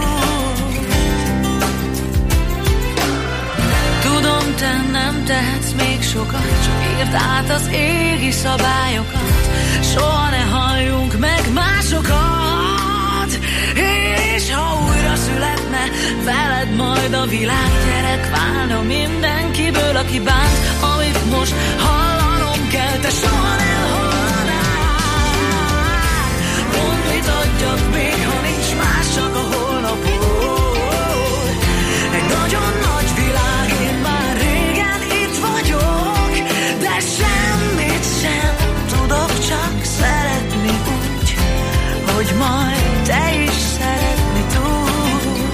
Tudom, te nem tehetsz még sokat, csak írd át az égi szabályokat, soha ne halljunk meg másokat. És ha újra születne veled majd a világ, gyerek válna mindenkiből, aki bánt, amit most hallanom kell, te soha ne hallanál. Mondd, mit adjak még, ha nincs más, csak a holnapot. Egy nagyon nagy világ, én már régen itt vagyok, de semmit sem tudok, csak szeretni úgy, hogy majd te is szeretni tudsz.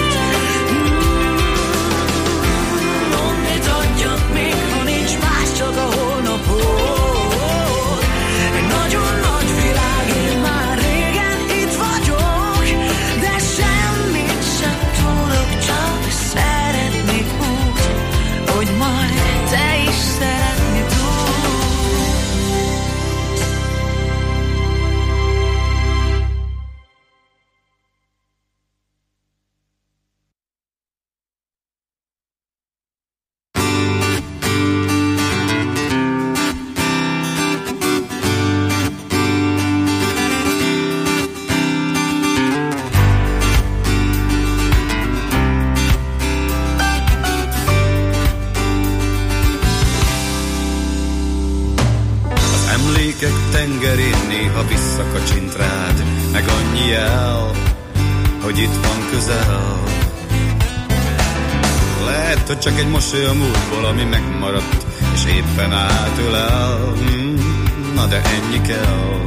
Mondd, mit adjak még, ha nincs más, csak a holnapot. Egy nagyon nagy világ, én már régen itt vagyok, de semmit sem tudok, csak szeretni úgy, hogy majd te is szeretni tudsz. Tengerén néha visszakacsint rád, meg annyi jel, hogy itt van közel. Lehet, hogy csak egy mosoly a múltból, ami megmaradt, és éppen átölel. Na de ennyi kell.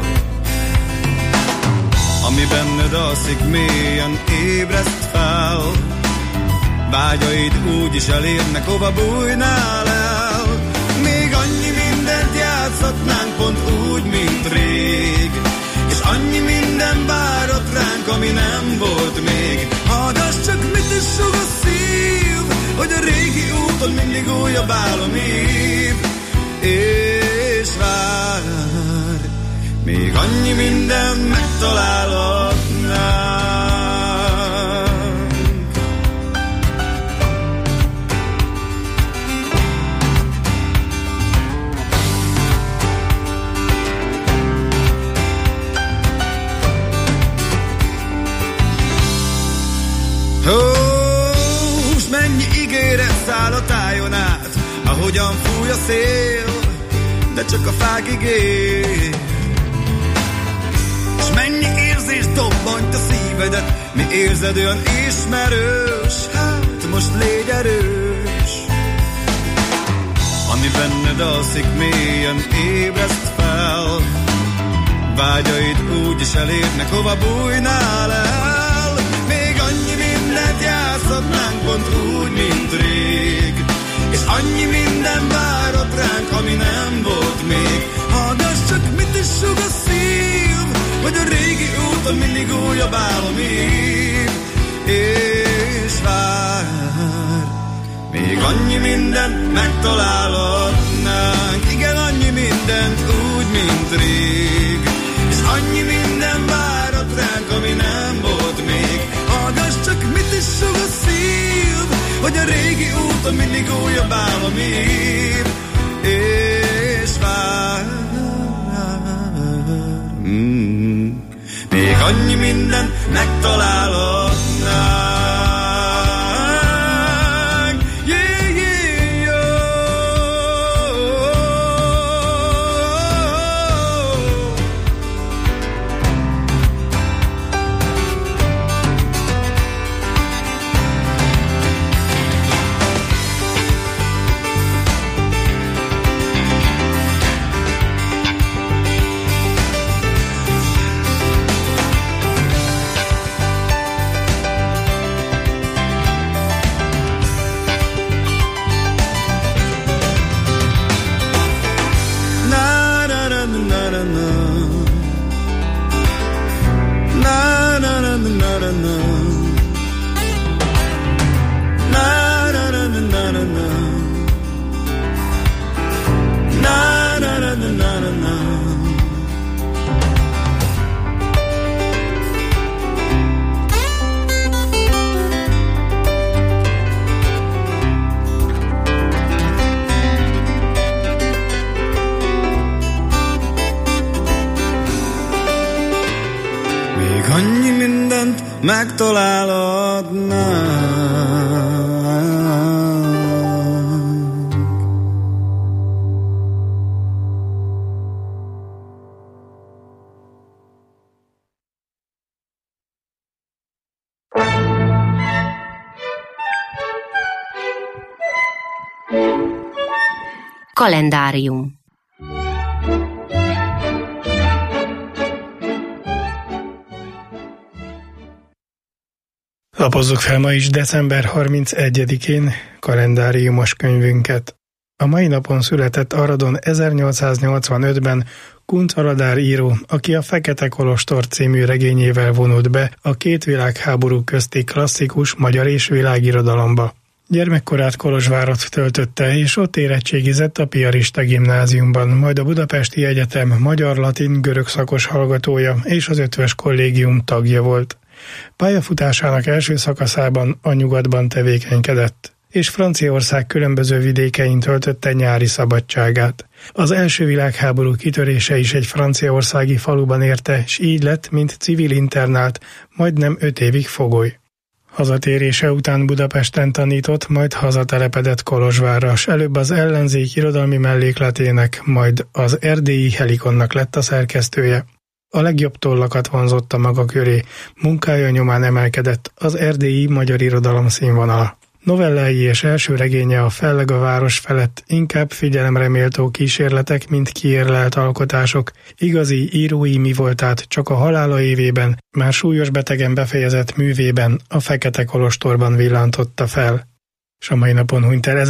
Ami benned alszik, mélyen ébreszt fel. Vágyaid úgy is elérnek, hova bújnál el. Még annyi mindent játszhatnánk pont úgy, mint rég, és annyi minden várat ránk, ami nem volt még. Hallgass csak, mit is sug a szív, hogy a régi úton mindig újabb álom ív. És vár, még annyi minden megtalálhatnánk. S mennyi ígéret száll a tájon át, ahogyan fúj a szél, de csak a fákig ér. S mennyi érzés dobbant a szívedet, mi érzed olyan ismerős, hát most légy erős. Ami benned alszik, mélyen ébreszt fel. Vágyaid úgy is elérnek, hova bújnál el. Még annyi mindent játszhatnánk pont úgy, mint rég, és annyi minden várat ránk, ami nem volt még. Hallgass csak, mit is sug a szív, hogy a régi úton mindig újabb álom ív. És vár, még annyi mindent megtalálhatnánk. Igen, annyi mindent úgy, mint rég, és annyi minden várat ránk, ami nem volt még. Hallgass csak, mit is sug a szív, hogy a régi úton mindig újabb álom ív. És vár, még annyi mindent megtalálhatnánk. megtalálodnánk. Kalendárium. Lapozzuk fel ma is december 31-én kalendáriumos könyvünket. A mai napon született Aradon 1885-ben Kuncz Aladár író, aki a Fekete Kolostor című regényével vonult be a két világháború közti klasszikus magyar és világirodalomba. Gyermekkorát Kolozsvárott töltötte, és ott érettségizett a piarista gimnáziumban, majd a Budapesti Egyetem magyar-latin-görög szakos hallgatója és az Ötvös Kollégium tagja volt. Pályafutásának első szakaszában a nyugatban tevékenykedett, és Franciaország különböző vidékein töltötte nyári szabadságát. Az első világháború kitörése is egy franciaországi faluban érte, s így lett, mint civil internált, majdnem 5 évig fogoly. Hazatérése után Budapesten tanított, majd hazatelepedett Kolozsvárra, s előbb az Ellenzék irodalmi mellékletének, majd az Erdélyi Helikonnak lett a szerkesztője. A legjobb tollakat vonzotta maga köré, munkája nyomán emelkedett az erdélyi magyar irodalom színvonala. Novellái és első regénye a Felleg a város felett inkább figyelemre méltó kísérletek, mint kiérlelt alkotások, igazi írói mivoltát csak a halála évében, már súlyos betegen befejezett művében, a Fekete Kolostorban villantotta fel. S a mai napon hunyt el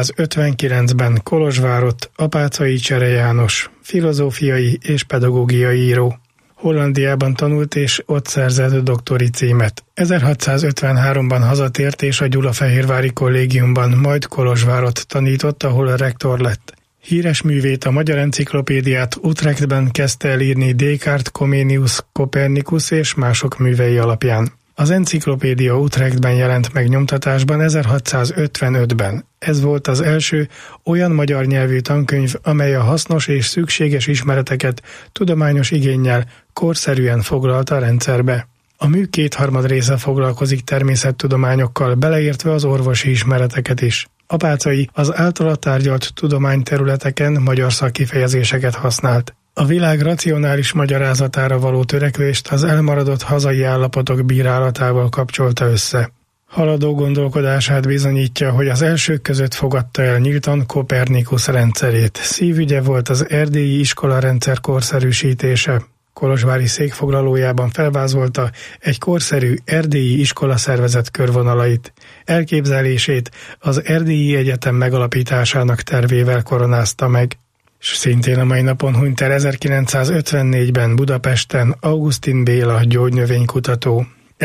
1659-ben Kolozsvárott Apáczai Csere János, filozófiai és pedagógiai író. Hollandiában tanult és ott szerzett doktori címet. 1653-ban hazatért és a Gyulafehérvári Kollégiumban, majd Kolozsvárott tanított, ahol a rektor lett. Híres művét, a Magyar Enciklopédiát Utrechtben kezdte el írni Descartes, Comenius, Copernicus és mások művei alapján. Az enciklopédia Utrechtben jelent meg nyomtatásban 1655-ben. Ez volt az első olyan magyar nyelvű tankönyv, amely a hasznos és szükséges ismereteket tudományos igénnyel korszerűen foglalta a rendszerbe. A mű 2/3 része foglalkozik természettudományokkal, beleértve az orvosi ismereteket is. Apáczai az általa tárgyalt tudományterületeken magyar szakkifejezéseket használt. A világ racionális magyarázatára való törekvést az elmaradott hazai állapotok bírálatával kapcsolta össze. Haladó gondolkodását bizonyítja, hogy az elsők között fogadta el nyíltan Copernicus rendszerét. Szívügye volt az erdélyi iskolarendszer korszerűsítése. Kolozsvári székfoglalójában felvázolta egy korszerű erdélyi iskolaszervezet körvonalait. Elképzelését az Erdélyi Egyetem megalapításának tervével koronázta meg. És szintén a mai napon hunyt el 1954-ben Budapesten Augustin Béla gyógynövénykutató.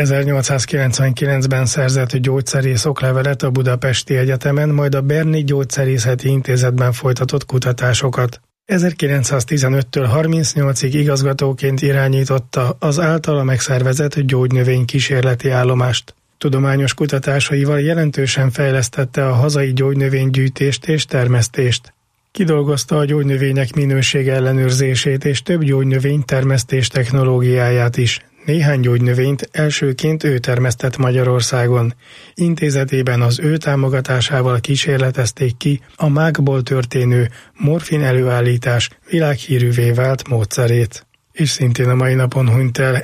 1899-ben szerzett gyógyszerész oklevelet a Budapesti Egyetemen, majd a Berni Gyógyszerészeti Intézetben folytatott kutatásokat. 1915-től 38-ig igazgatóként irányította az általa megszervezett gyógynövény kísérleti állomást. Tudományos kutatásaival jelentősen fejlesztette a hazai gyógynövénygyűjtést és termesztést. Kidolgozta a gyógynövények minőség ellenőrzését és több gyógynövény termesztés technológiáját is. Néhány gyógynövényt elsőként ő termesztett Magyarországon. Intézetében az ő támogatásával kísérletezték ki a mákból történő morfin előállítás világhírűvé vált módszerét. És szintén a mai napon hunyt el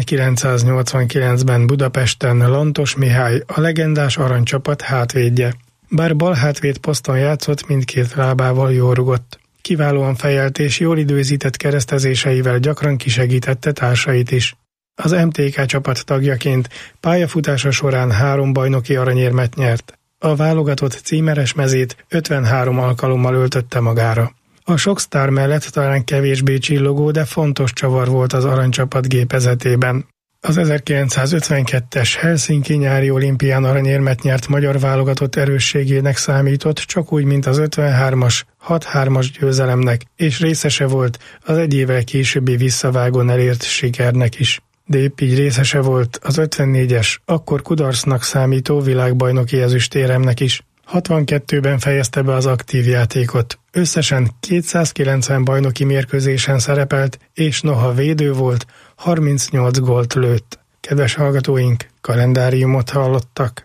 1989-ben Budapesten Lantos Mihály, a legendás aranycsapat hátvédje. Bár bal hátvéd poszton játszott, mindkét lábával jól rugott. Kiválóan fejelt és jól időzített keresztezéseivel gyakran kisegítette társait is. Az MTK csapat tagjaként pályafutása során 3 bajnoki aranyérmet nyert. A válogatott címeres mezét 53 alkalommal öltötte magára. A sok sztár mellett talán kevésbé csillogó, de fontos csavar volt az aranycsapat gépezetében. Az 1952-es Helsinki nyári olimpián aranyérmet nyert magyar válogatott erősségének számított, csak úgy, mint az 53-as, 6-3-as győzelemnek, és részese volt az egy évvel későbbi visszavágón elért sikernek is. De épp így részese volt az 54-es, akkor kudarcnak számító világbajnoki ezüstéremnek is. 62-ben fejezte be az aktív játékot. Összesen 290 bajnoki mérkőzésen szerepelt, és noha védő volt, 38 gólt lőtt. Kedves hallgatóink, kalendáriumot hallottak.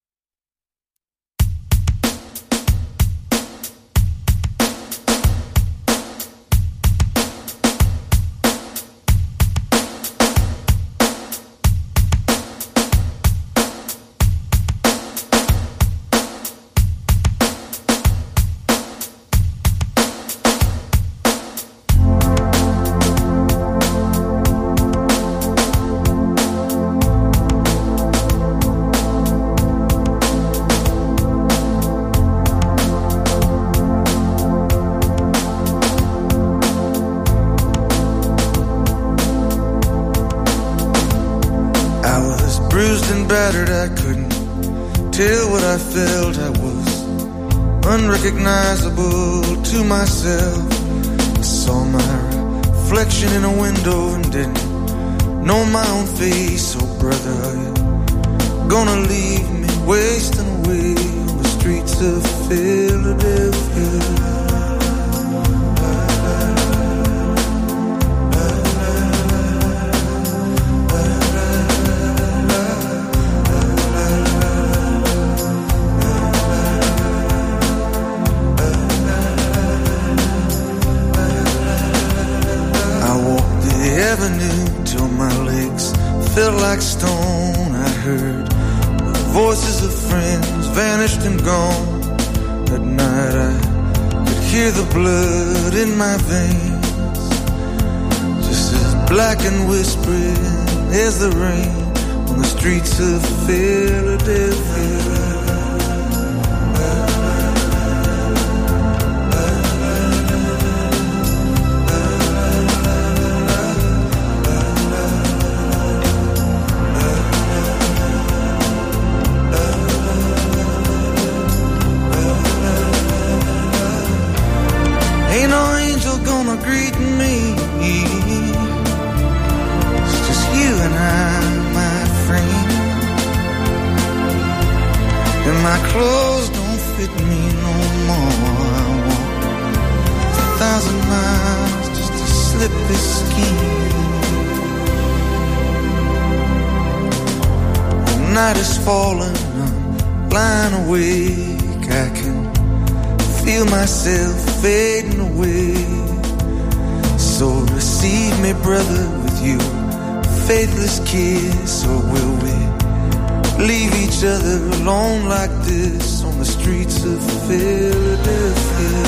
Unrecognizable to myself. I saw my reflection in a window and didn't know my own face. Oh brother, are you gonna leave me wasting away on the streets of Philadelphia? Felt like stone. I heard the voices of friends vanished and gone. At night I could hear the blood in my veins, just as black and whispering as the rain on the streets of Philadelphia. My clothes don't fit me no more. I walk 1,000 miles just to slip this skin. The night is falling, I'm lying awake. I can feel myself fading away. So receive me, brother, with you faithless kiss, or will we leave each other alone like this on the streets of Philadelphia?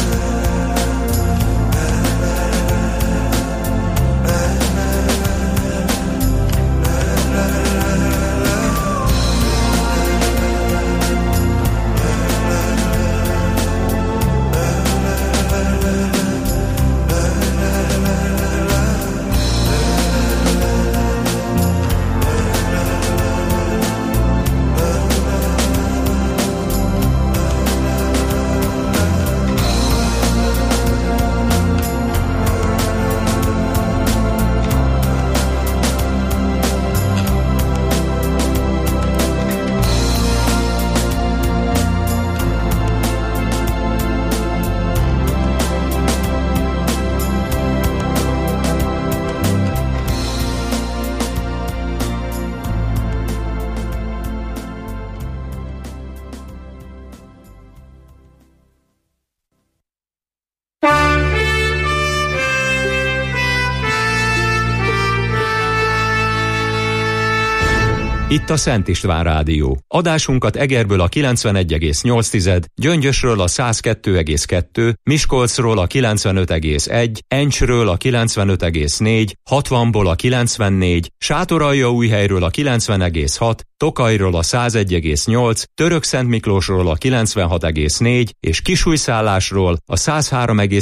Itt a Szent István Rádió. Adásunkat Egerből a 91,8, Gyöngyösről a 102,2, Miskolcról a 95,1, Encsről a 95,4, 60-ból a 94, Sátoraljaújhelyről a 90,6, Tokajról a 101,8, Törökszentmiklósról a 96,4 és Kisújszállásról a 103,9